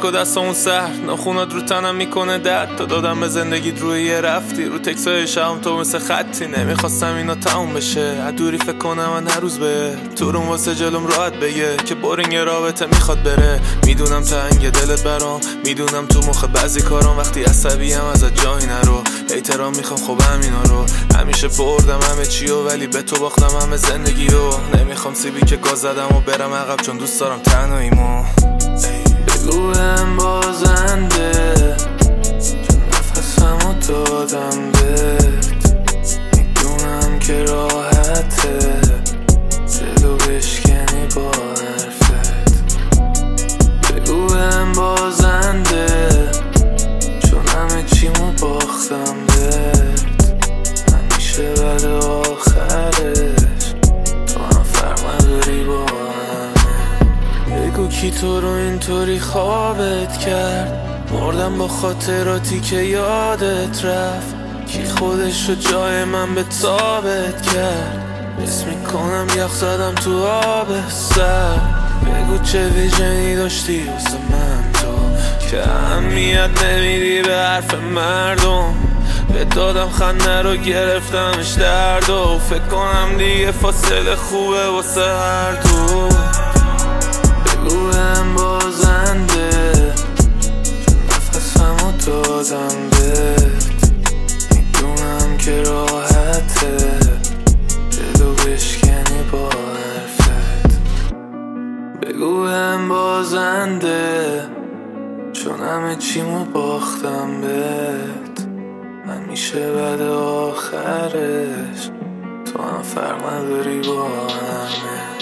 و دستامون سهر، ناخونات رو تنم میکنه درد. تا دادم به زندگیت روی یه رفتی، رو تکسای شبم تو مثل خطی. نمیخواستم اینا تموم بشه، عدوری فکر کنم من هر روز به تو روم واسه جلوم راحت بگه که برین یه رابطه میخواد بره. میدونم تنگ دلت برام، میدونم تو مخ بعضی کارام وقتی عصبیم ازت جایی نرو. احترام میخوام خب همینا رو، همیشه بردم همه چیو ولی به تو باختم همه زندگیو. نمیخوام سیبی که گاز زدم و برم عقب چون دوست دارم تنهاییمو. بگویم بازنده چون نفسمو دادم بهت، میدونم که راحته دلو بشکنی با حرفت. بگویم بازنده چون همه چیمو باختم بهت، همیشه بعد آخرش تو هم فرق نداری با همه. بگو کی تو رو اینطوری خوابت کرد، مردم با خاطراتی که یادت رفت. کی خودش رو جای من به تابت کرد، حس میکنم یخ زدم تو آب سر. بگو چه ویژنی داشتی واسه من تو که اهمیت نمیدی به حرف مردم. به دادم خنده رو گرفتمش درد و فکر کنم دیگه فاصله خوبه واسه هر دو. بگویم بازنده چون نفسمو دادم بهت، میدونم که راحته دلو بشکنی با حرفت. بگویم بازنده چون همه چیمو باختم بهت، همیشه بعد آخرش تو هم فرق نداری با همه.